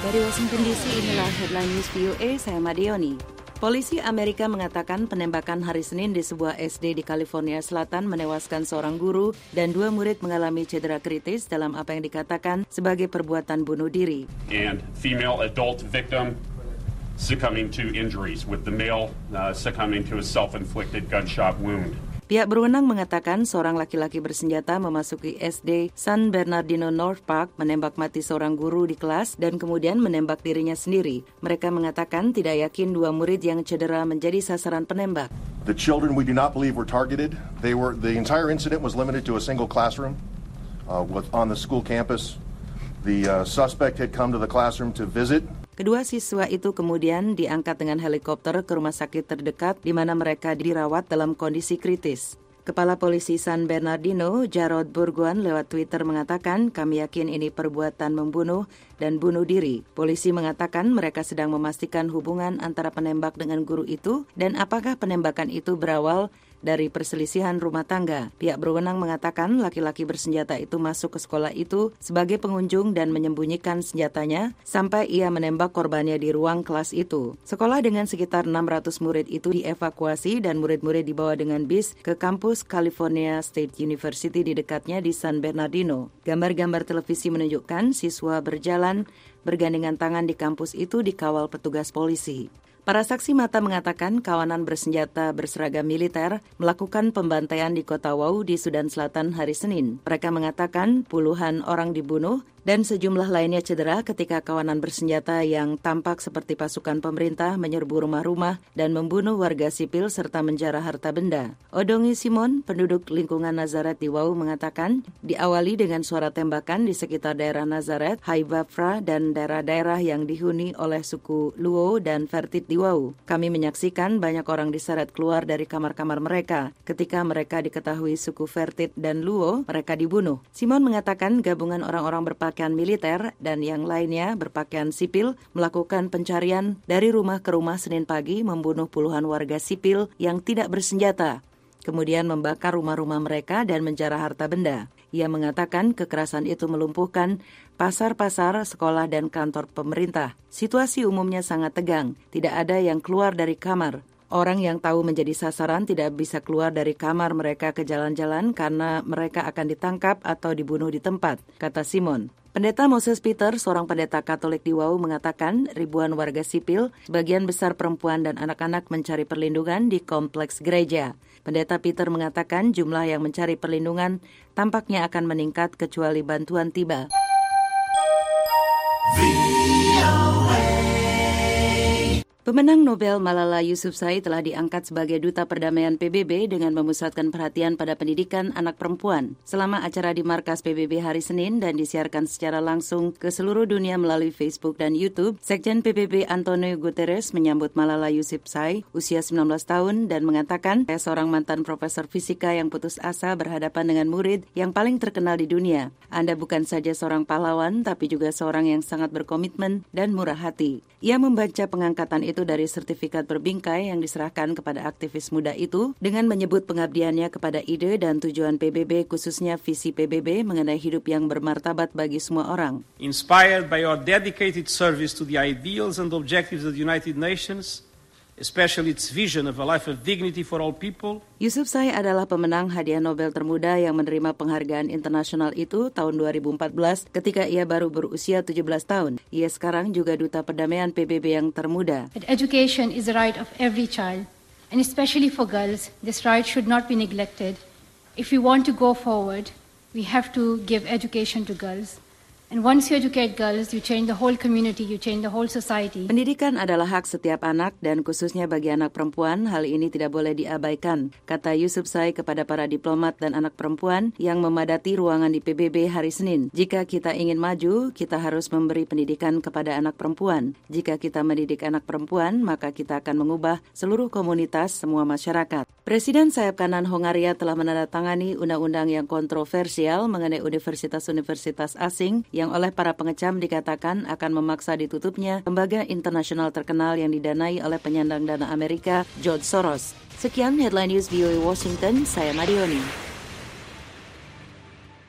Dari Washington DC, inilah Headline News VOA, saya Madioni. Polisi Amerika mengatakan penembakan hari Senin di sebuah SD di California Selatan menewaskan seorang guru dan 2 murid mengalami cedera kritis dalam apa yang dikatakan sebagai perbuatan bunuh diri. And female adult victim succumbing to injuries, with the male succumbing to a self-inflicted gunshot wound. Pihak berwenang mengatakan seorang laki-laki bersenjata memasuki SD San Bernardino North Park, menembak mati seorang guru di kelas dan kemudian menembak dirinya sendiri. Mereka mengatakan tidak yakin 2 murid yang cedera menjadi sasaran penembak. The children we do not believe were targeted. The entire incident was limited to a single classroom on the school campus. The suspect had come to the classroom to visit. Kedua siswa itu kemudian diangkat dengan helikopter ke rumah sakit terdekat di mana mereka dirawat dalam kondisi kritis. Kepala Polisi San Bernardino, Jarod Burguan, lewat Twitter mengatakan, "Kami yakin ini perbuatan membunuh dan bunuh diri." Polisi mengatakan mereka sedang memastikan hubungan antara penembak dengan guru itu dan apakah penembakan itu berawal dari perselisihan rumah tangga. Pihak berwenang mengatakan laki-laki bersenjata itu masuk ke sekolah itu sebagai pengunjung dan menyembunyikan senjatanya sampai ia menembak korbannya di ruang kelas itu. Sekolah dengan sekitar 600 murid itu dievakuasi dan murid-murid dibawa dengan bis ke kampus California State University di dekatnya di San Bernardino. Gambar-gambar televisi menunjukkan siswa berjalan bergandengan tangan di kampus itu dikawal petugas polisi. Para saksi mata mengatakan kawanan bersenjata berseragam militer melakukan pembantaian di kota Wau di Sudan Selatan hari Senin. Mereka mengatakan puluhan orang dibunuh dan sejumlah lainnya cedera ketika kawanan bersenjata yang tampak seperti pasukan pemerintah menyerbu rumah-rumah dan membunuh warga sipil serta menjarah harta benda. Odongi Simon, penduduk lingkungan Nazaret di Wau, mengatakan diawali dengan suara tembakan di sekitar daerah Nazaret, Haibafra, dan daerah-daerah yang dihuni oleh suku Luo dan Fertit di Wau. Kami menyaksikan banyak orang diseret keluar dari kamar-kamar mereka. Ketika mereka diketahui suku Fertit dan Luo, mereka dibunuh. Simon mengatakan gabungan orang-orang berpakaian militer dan yang lainnya berpakaian sipil melakukan pencarian dari rumah ke rumah Senin pagi, membunuh puluhan warga sipil yang tidak bersenjata, kemudian membakar rumah-rumah mereka dan menjarah harta benda. Ia mengatakan kekerasan itu melumpuhkan pasar-pasar, sekolah, dan kantor pemerintah. Situasi umumnya sangat tegang, tidak ada yang keluar dari kamar. Orang yang tahu menjadi sasaran tidak bisa keluar dari kamar mereka ke jalan-jalan karena mereka akan ditangkap atau dibunuh di tempat, kata Simon. Pendeta Moses Peter, seorang pendeta Katolik di Wau, mengatakan ribuan warga sipil, sebagian besar perempuan dan anak-anak mencari perlindungan di kompleks gereja. Pendeta Peter mengatakan jumlah yang mencari perlindungan tampaknya akan meningkat kecuali bantuan tiba. Pemenang Nobel Malala Yousafzai telah diangkat sebagai Duta Perdamaian PBB dengan memusatkan perhatian pada pendidikan anak perempuan. Selama acara di markas PBB hari Senin dan disiarkan secara langsung ke seluruh dunia melalui Facebook dan YouTube, Sekjen PBB Antonio Guterres menyambut Malala Yousafzai, usia 19 tahun, dan mengatakan, "Saya seorang mantan profesor fisika yang putus asa berhadapan dengan murid yang paling terkenal di dunia. Anda bukan saja seorang pahlawan, tapi juga seorang yang sangat berkomitmen dan murah hati." Ia membaca pengangkatan itu dari sertifikat berbingkai yang diserahkan kepada aktivis muda itu dengan menyebut pengabdiannya kepada ide dan tujuan PBB, khususnya visi PBB mengenai hidup yang bermartabat bagi semua orang. Inspired by your dedicated service to the ideals and objectives of the United Nations, especially its vision of a life of dignity for all people. Yousafzai adalah pemenang hadiah Nobel termuda yang menerima penghargaan internasional itu tahun 2014 ketika ia baru berusia 17 tahun. Ia sekarang juga Duta Perdamaian PBB yang termuda. Education is the right of every child, and especially for girls, this right should not be neglected. If we want to go forward, we have to give education to girls. And once you educate girls, you change the whole community, you change the whole society. Pendidikan adalah hak setiap anak dan khususnya bagi anak perempuan, hal ini tidak boleh diabaikan, kata Yousafzai kepada para diplomat dan anak perempuan yang memadati ruangan di PBB hari Senin. Jika kita ingin maju, kita harus memberi pendidikan kepada anak perempuan. Jika kita mendidik anak perempuan, maka kita akan mengubah seluruh komunitas, semua masyarakat. Presiden sayap kanan Hongaria telah menandatangani undang-undang yang kontroversial mengenai universitas-universitas asing yang oleh para pengecam dikatakan akan memaksa ditutupnya lembaga internasional terkenal yang didanai oleh penyandang dana Amerika, George Soros. Sekian Headline News VOA Washington, saya Marioni.